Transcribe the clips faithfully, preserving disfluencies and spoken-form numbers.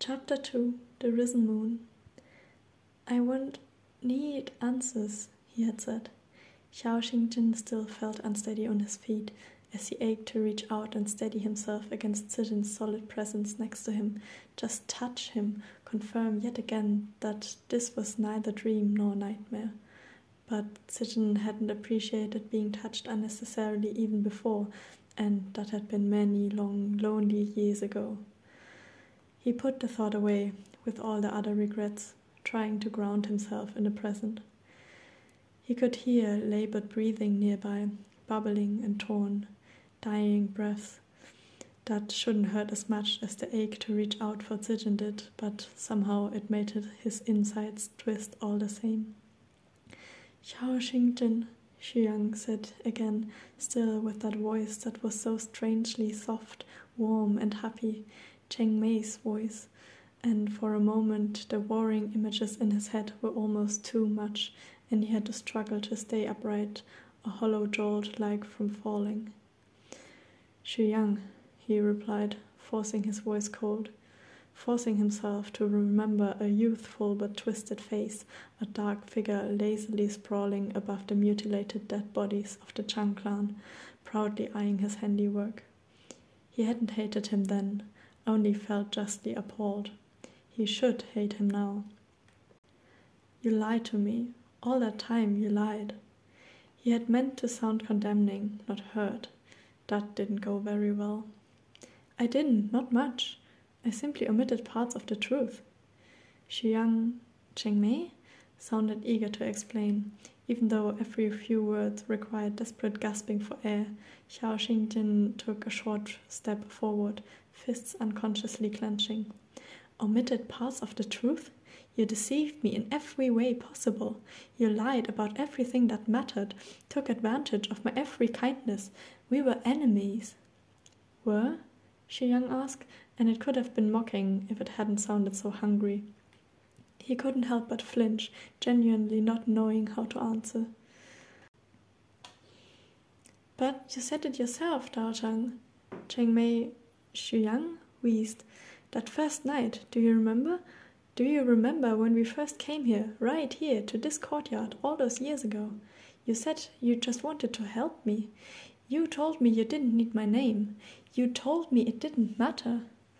Chapter two. The Risen Moon. I won't need answers, he had said. Xiao Xingjin still felt unsteady on his feet as he ached to reach out and steady himself against Zijin's solid presence next to him, just touch him, confirm yet again that this was neither dream nor nightmare. But Zijin hadn't appreciated being touched unnecessarily even before, and that had been many long, lonely years ago. He put the thought away, with all the other regrets, trying to ground himself in the present. He could hear labored breathing nearby, bubbling and torn, dying breaths that shouldn't hurt as much as the ache to reach out for Zijin did, but somehow it made his insides twist all the same. Xiao Xingjin, Xu Yang said again, still with that voice that was so strangely soft, warm and happy, Cheng Mei's voice, and for a moment the warring images in his head were almost too much, and he had to struggle to stay upright, a hollow jolt like from falling. Xu Yang, he replied, forcing his voice cold, forcing himself to remember a youthful but twisted face, a dark figure lazily sprawling above the mutilated dead bodies of the Chang clan, proudly eyeing his handiwork. He hadn't hated him then, only felt justly appalled. He should hate him now. You lied to me. All that time you lied. He had meant to sound condemning, not hurt. That didn't go very well. I didn't, not much. I simply omitted parts of the truth. Xu Yang, Cheng Mei, sounded eager to explain, even though every few words required desperate gasping for air. Xiao Xingjin took a short step forward, fists unconsciously clenching. Omitted parts of the truth? You deceived me in every way possible. You lied about everything that mattered, took advantage of my every kindness. We were enemies. Were? Xu Yang asked, and it could have been mocking if it hadn't sounded so hungry. He couldn't help but flinch, genuinely not knowing how to answer. But you said it yourself, Dao Chang. Cheng Mei, Xu Yang wheezed. That first night, do you remember? Do you remember when we first came here, right here, to this courtyard, all those years ago? You said you just wanted to help me. You told me you didn't need my name. You told me it didn't matter.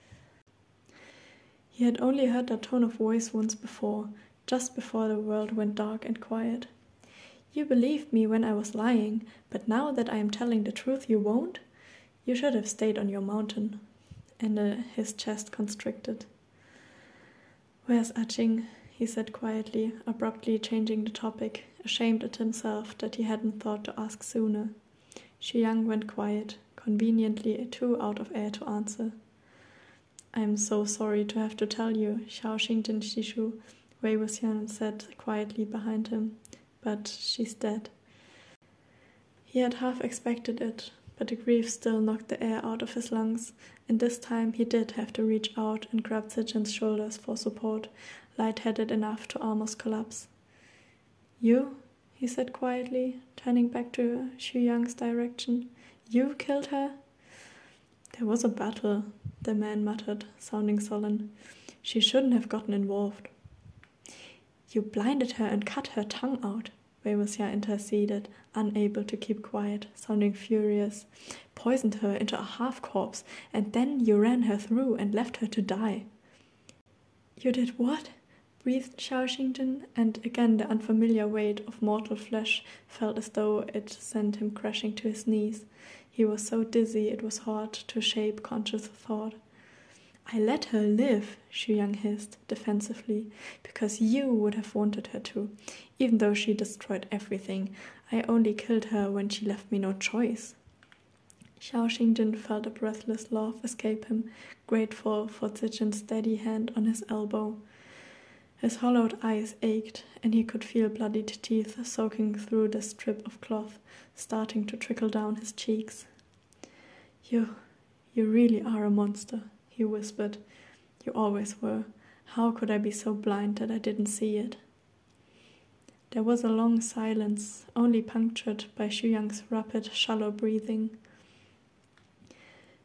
He had only heard that tone of voice once before, just before the world went dark and quiet. You believed me when I was lying, but now that I am telling the truth you won't? You should have stayed on your mountain. And uh, his chest constricted. Where's Ajing? He said quietly, abruptly changing the topic, ashamed at himself that he hadn't thought to ask sooner. Xu Yang went quiet, conveniently too out of air to answer. I'm so sorry to have to tell you, Xiao Xingjin Shishu, Wei Wuxian said quietly behind him, but she's dead. He had half expected it, but the grief still knocked the air out of his lungs, and this time he did have to reach out and grab Zijin's shoulders for support, light-headed enough to almost collapse. You? He said quietly, turning back to Xu Yang's direction. You killed her? There was a battle, the man muttered, sounding sullen. She shouldn't have gotten involved. You blinded her and cut her tongue out, Wei Wuxian interceded, unable to keep quiet, sounding furious. Poisoned her into a half-corpse, and then you ran her through and left her to die. You did what? Breathed Xiao Xingjin, and again the unfamiliar weight of mortal flesh felt as though it sent him crashing to his knees. He was so dizzy it was hard to shape conscious thought. I let her live, Xu Yang hissed, defensively, because you would have wanted her to. Even though she destroyed everything, I only killed her when she left me no choice. Xiao Xingjin felt a breathless laugh escape him, grateful for Zijin's steady hand on his elbow. His hollowed eyes ached, and he could feel bloodied teeth soaking through the strip of cloth, starting to trickle down his cheeks. You, you really are a monster, he whispered. You always were. How could I be so blind that I didn't see it? There was a long silence, only punctured by Xu Yang's rapid, shallow breathing.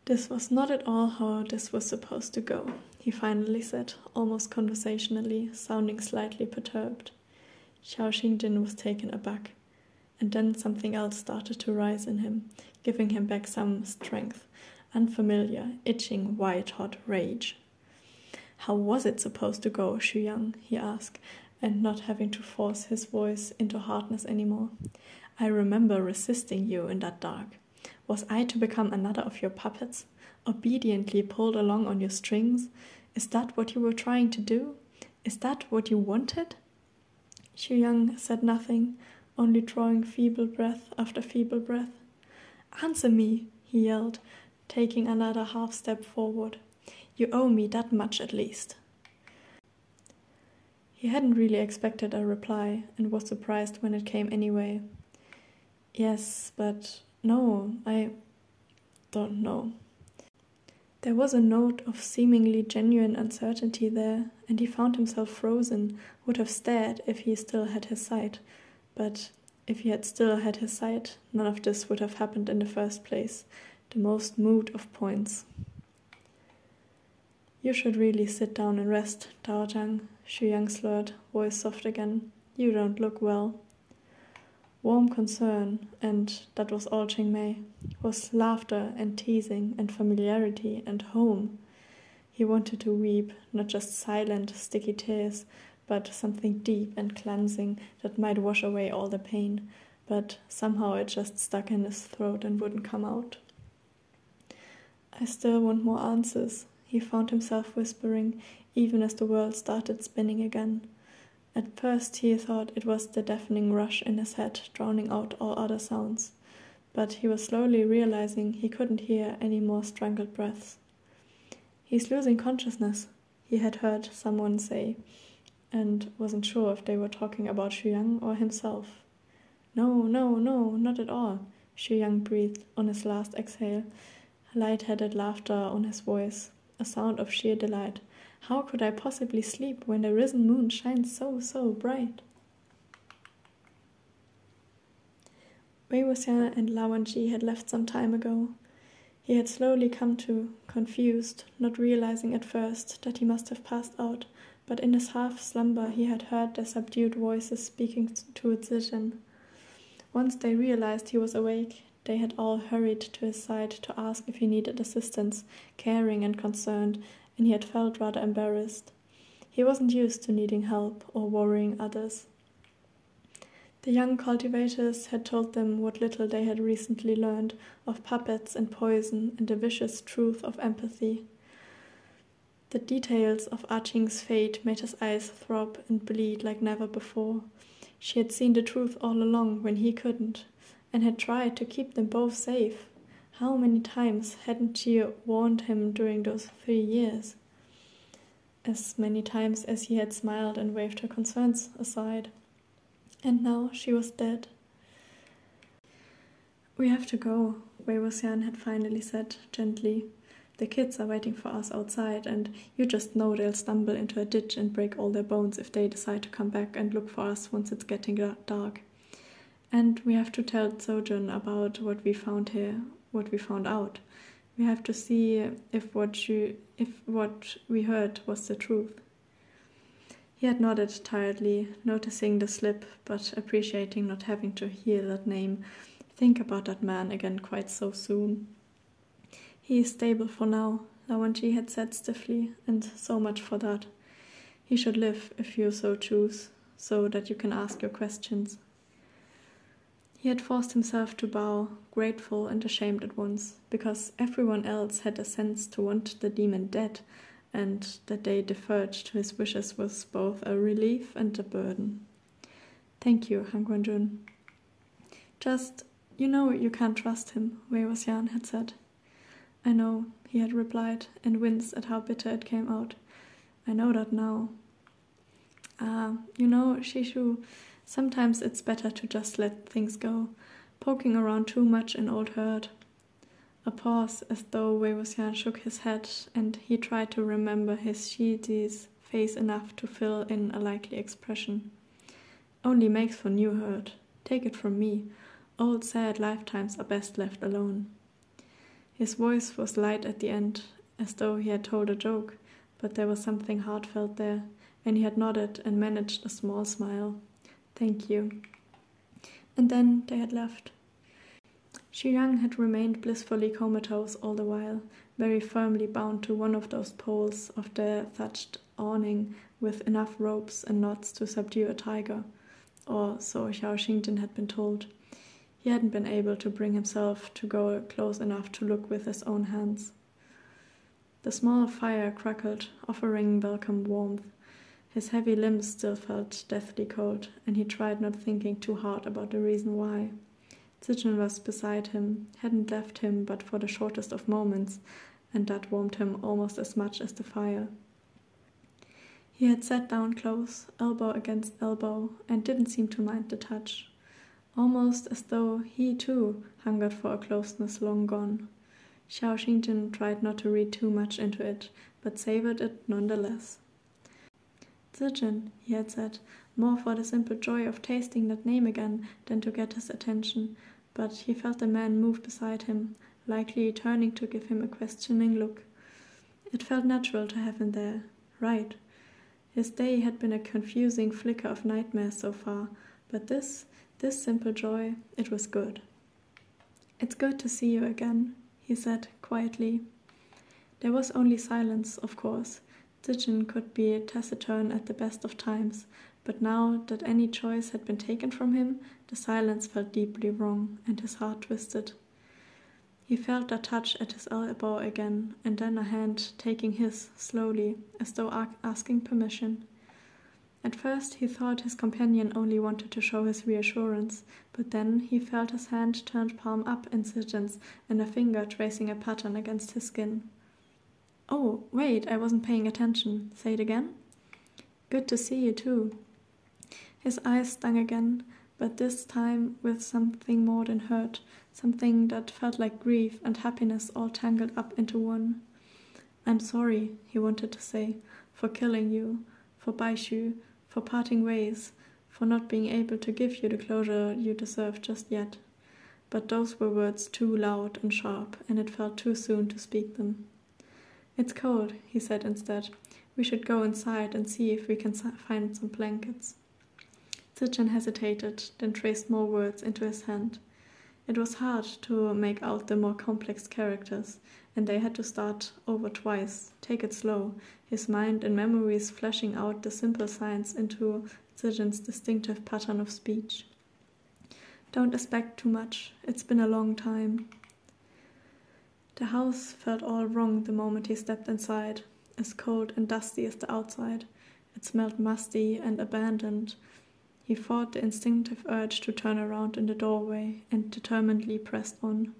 This was not at all how this was supposed to go, he finally said, almost conversationally, sounding slightly perturbed. Xiao Xingjin was taken aback, and then something else started to rise in him, giving him back some strength, unfamiliar, itching, white-hot rage. How was it supposed to go, Xu Yang? He asked, and not having to force his voice into hardness anymore. I remember resisting you in that dark. Was I to become another of your puppets, obediently pulled along on your strings? Is that what you were trying to do? Is that what you wanted? Xu Yang said nothing, only drawing feeble breath after feeble breath. Answer me, he yelled, taking another half step forward. You owe me that much at least. He hadn't really expected a reply and was surprised when it came anyway. Yes, but no, I don't know. There was a note of seemingly genuine uncertainty there, and he found himself frozen, would have stared if he still had his sight. But if he had still had his sight, none of this would have happened in the first place, the most moot of points. You should really sit down and rest, Dao Zhang, Xu Yang slurred, voice soft again. You don't look well. Warm concern, and that was all Ching Mei, was laughter and teasing and familiarity and home. He wanted to weep, not just silent, sticky tears, but something deep and cleansing that might wash away all the pain, but somehow it just stuck in his throat and wouldn't come out. I still want more answers, he found himself whispering, even as the world started spinning again. At first he thought it was the deafening rush in his head drowning out all other sounds, but he was slowly realizing he couldn't hear any more strangled breaths. He's losing consciousness, he had heard someone say, and wasn't sure if they were talking about Xu Yang or himself. No, no, no, not at all, Xu Yang breathed on his last exhale, light-headed laughter on his voice, a sound of sheer delight. How could I possibly sleep when the risen moon shines so, so bright? Wei Wuxian and Lao Wenji had left some time ago. He had slowly come to, confused, not realizing at first that he must have passed out, but in his half-slumber he had heard their subdued voices speaking to Zizhen. Once they realized he was awake, they had all hurried to his side to ask if he needed assistance, caring and concerned, and he had felt rather embarrassed. He wasn't used to needing help or worrying others. The young cultivators had told them what little they had recently learned of puppets and poison and the vicious truth of empathy. The details of Ah Qing's fate made his eyes throb and bleed like never before. She had seen the truth all along when he couldn't, and had tried to keep them both safe. How many times hadn't she warned him during those three years? As many times as he had smiled and waved her concerns aside. And now she was dead. We have to go, Wei Wuxian had finally said, gently. The kids are waiting for us outside, and you just know they'll stumble into a ditch and break all their bones if they decide to come back and look for us once it's getting dark. And we have to tell Zojun about what we found here, what we found out. We have to see if what you, if what we heard was the truth. He had nodded tiredly, noticing the slip, but appreciating not having to hear that name, think about that man again quite so soon. He is stable for now, Lao Wenji had said stiffly, and so much for that. He should live if you so choose, so that you can ask your questions. He had forced himself to bow, grateful and ashamed at once, because everyone else had a sense to want the demon dead, and that they deferred to his wishes was both a relief and a burden. Thank you, Han Guanjun. Just, you know you can't trust him, Wei Wuxian had said. I know, he had replied, and winced at how bitter it came out. I know that now. Ah, you know, Shishu, sometimes it's better to just let things go, poking around too much in old hurt. A pause, as though Wei Wuxian shook his head, and he tried to remember his Shiji's face enough to fill in a likely expression. Only makes for new hurt. Take it from me. Old sad lifetimes are best left alone. His voice was light at the end, as though he had told a joke, but there was something heartfelt there, and he had nodded and managed a small smile. "Thank you." And then they had left. Xu Yang had remained blissfully comatose all the while, very firmly bound to one of those poles of the thatched awning with enough ropes and knots to subdue a tiger, or so Xiao Xingjin had been told. He hadn't been able to bring himself to go close enough to look with his own hands. The small fire crackled, offering welcome warmth. His heavy limbs still felt deathly cold, and he tried not thinking too hard about the reason why. Zijin was beside him, hadn't left him but for the shortest of moments, and that warmed him almost as much as the fire. He had sat down close, elbow against elbow, and didn't seem to mind the touch, almost as though he too hungered for a closeness long gone. Xiao Xingjin tried not to read too much into it, but savored it nonetheless. "Zijin," he had said, more for the simple joy of tasting that name again than to get his attention, but he felt the man move beside him, likely turning to give him a questioning look. It felt natural to have him there. Right. His day had been a confusing flicker of nightmares so far, but this, this simple joy, it was good. "It's good to see you again," he said quietly. There was only silence, of course. Zijin could be taciturn at the best of times, but now that any choice had been taken from him, the silence felt deeply wrong, and his heart twisted. He felt a touch at his elbow again, and then a hand taking his slowly, as though asking permission. At first he thought his companion only wanted to show his reassurance, but then he felt his hand turned palm up in Zijin's and a finger tracing a pattern against his skin. "Oh, wait, I wasn't paying attention. Say it again?" "Good to see you too." His eyes stung again, but this time with something more than hurt, something that felt like grief and happiness all tangled up into one. "I'm sorry," he wanted to say, "for killing you, for Baishu, for parting ways, for not being able to give you the closure you deserve just yet." But those were words too loud and sharp, and it felt too soon to speak them. "It's cold," he said instead. "We should go inside and see if we can find some blankets." Zijin hesitated, then traced more words into his hand. It was hard to make out the more complex characters, and they had to start over twice, take it slow, his mind and memories fleshing out the simple signs into Zijin's distinctive pattern of speech. "Don't expect too much. It's been a long time." The house felt all wrong the moment he stepped inside, as cold and dusty as the outside. It smelled musty and abandoned. He fought the instinctive urge to turn around in the doorway and determinedly pressed on.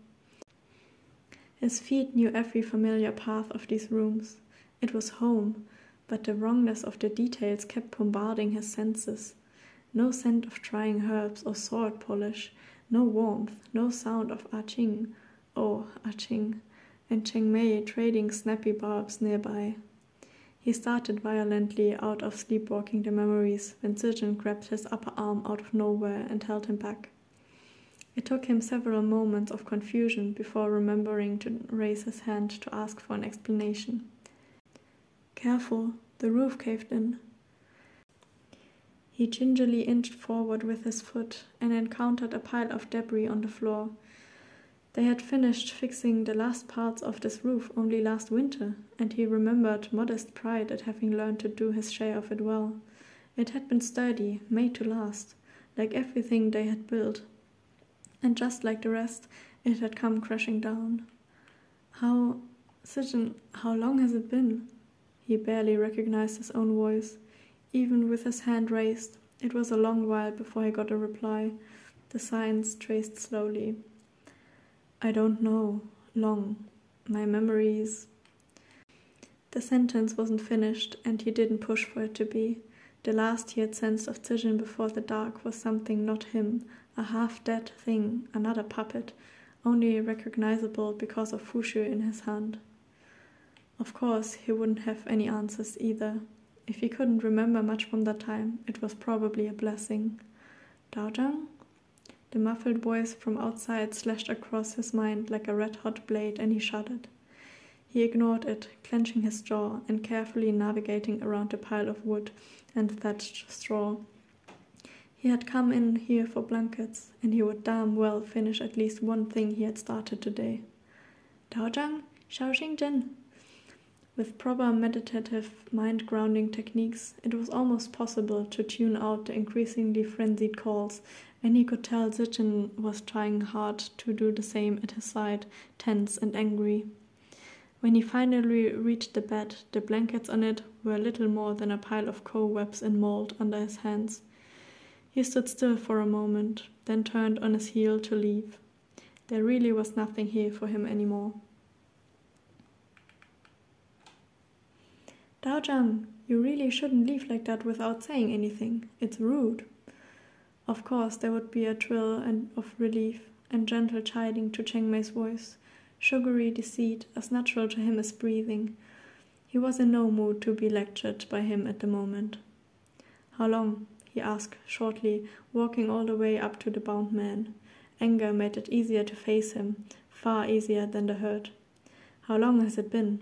His feet knew every familiar path of these rooms. It was home, but the wrongness of the details kept bombarding his senses. No scent of drying herbs or sword polish, no warmth, no sound of Ah Ching, oh, Ah Ching, and Cheng Mei trading snappy barbs nearby. He started violently out of sleepwalking the memories when Zijin grabbed his upper arm out of nowhere and held him back. It took him several moments of confusion before remembering to raise his hand to ask for an explanation. "Careful, the roof caved in." He gingerly inched forward with his foot and encountered a pile of debris on the floor. They had finished fixing the last parts of this roof only last winter, and he remembered modest pride at having learned to do his share of it well. It had been sturdy, made to last, like everything they had built. And just like the rest, it had come crashing down. How, Zijin, how long has it been? He barely recognized his own voice. Even with his hand raised, it was a long while before he got a reply. The signs traced slowly. "I don't know. Long. My memories..." The sentence wasn't finished, and he didn't push for it to be. The last he had sensed of Zijin before the dark was something not him, a half-dead thing, another puppet, only recognizable because of Fushu in his hand. Of course, he wouldn't have any answers either. If he couldn't remember much from that time, it was probably a blessing. "Daojang?" The muffled voice from outside slashed across his mind like a red-hot blade, and he shuddered. He ignored it, clenching his jaw and carefully navigating around the pile of wood and thatched straw. He had come in here for blankets, and he would damn well finish at least one thing he had started today. Daojang, Xiaoxingjin. With proper meditative mind-grounding techniques, it was almost possible to tune out the increasingly frenzied calls, and he could tell Zijin was trying hard to do the same at his side, tense and angry. When he finally reached the bed, the blankets on it were little more than a pile of cobwebs and mold under his hands. He stood still for a moment, then turned on his heel to leave. There really was nothing here for him anymore. Daojang, you really shouldn't leave like that without saying anything. It's rude. Of course, there would be a trill and of relief and gentle chiding to Cheng Mei's voice, sugary deceit as natural to him as breathing. He was in no mood to be lectured by him at the moment. How long? He asked shortly, walking all the way up to the bound man. Anger made it easier to face him, far easier than the hurt. How long has it been?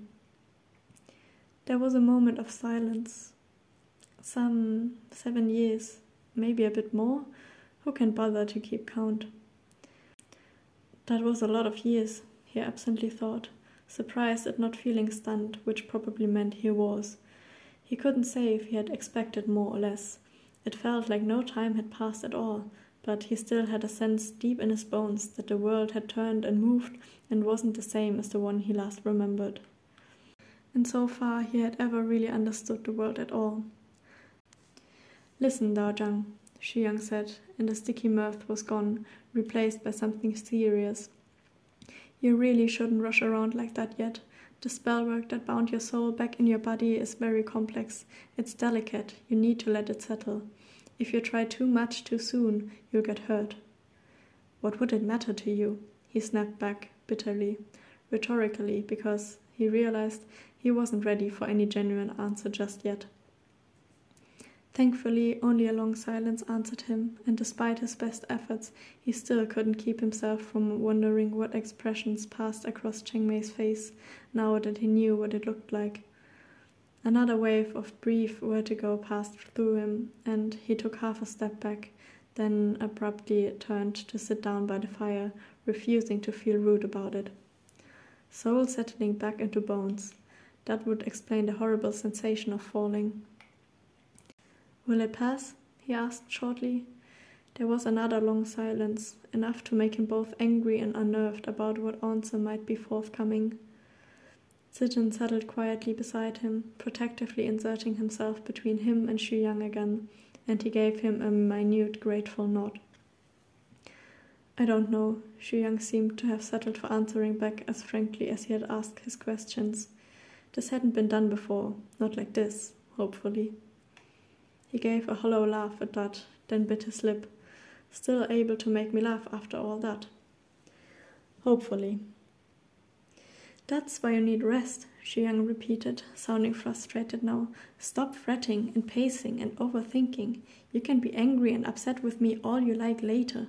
There was a moment of silence. Some seven years, maybe a bit more. Who can bother to keep count? That was a lot of years, he absently thought, surprised at not feeling stunned, which probably meant he was. He couldn't say if he had expected more or less. It felt like no time had passed at all, but he still had a sense deep in his bones that the world had turned and moved and wasn't the same as the one he last remembered. And so far he had ever really understood the world at all. Listen, Daojang, Xu Yang said, and the sticky mirth was gone, replaced by something serious. You really shouldn't rush around like that yet. The spellwork that bound your soul back in your body is very complex. It's delicate. You need to let it settle. If you try too much too soon, you'll get hurt. What would it matter to you? He snapped back, bitterly, rhetorically, because he realized he wasn't ready for any genuine answer just yet. Thankfully, only a long silence answered him, and despite his best efforts, he still couldn't keep himself from wondering what expressions passed across Cheng Mei's face, now that he knew what it looked like. Another wave of brief vertigo passed through him, and he took half a step back, then abruptly turned to sit down by the fire, refusing to feel rude about it. Soul settling back into bones. That would explain the horrible sensation of falling. Will it pass? He asked shortly. There was another long silence, enough to make him both angry and unnerved about what answer might be forthcoming. Zijin settled quietly beside him, protectively inserting himself between him and Xu Yang again, and he gave him a minute, grateful nod. I don't know. Xu Yang seemed to have settled for answering back as frankly as he had asked his questions. This hadn't been done before, not like this, hopefully. He gave a hollow laugh at that, then bit his lip. Still able to make me laugh after all that. Hopefully. That's why you need rest, Xu Yang repeated, sounding frustrated now. Stop fretting and pacing and overthinking. You can be angry and upset with me all you like later.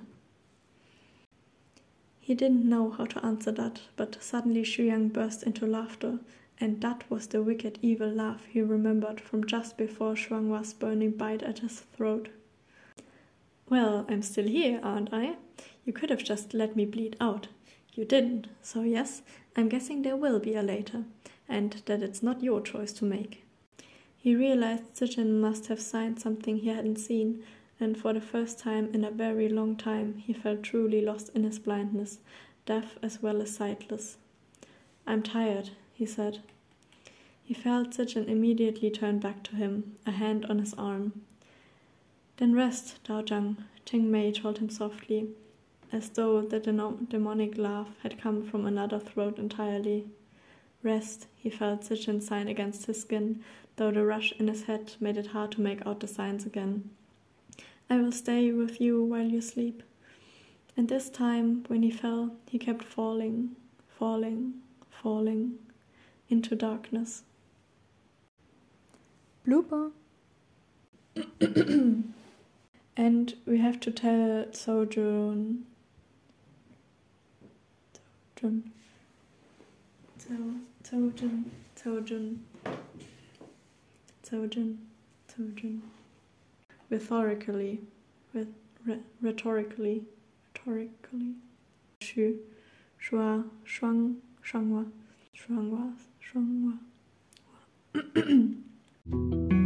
He didn't know how to answer that, but suddenly Xu Yang burst into laughter, and that was the wicked evil laugh he remembered from just before Shuanghua's burning bite at his throat. Well, I'm still here, aren't I? You could have just let me bleed out. You didn't, so yes, I'm guessing there will be a later, and that it's not your choice to make. He realized Zijin must have signed something he hadn't seen, and for the first time in a very long time he felt truly lost in his blindness, deaf as well as sightless. I'm tired, he said. He felt Zijin immediately turn back to him, a hand on his arm. Then rest, Daojang, Cheng Mei told him softly, as though the demonic laugh had come from another throat entirely. Rest, he felt Zijin sign against his skin, though the rush in his head made it hard to make out the signs again. I will stay with you while you sleep. And this time, when he fell, he kept falling, falling, falling, into darkness. Blooper. And we have to tell Sojun, Sojun, Sojun, Sojun, Sojun, Sojun, rhetorically, with re, rhetorically, rhetorically, Shu, Shua, Shuang, Shuanghua, Shuanghua, Shuanghua.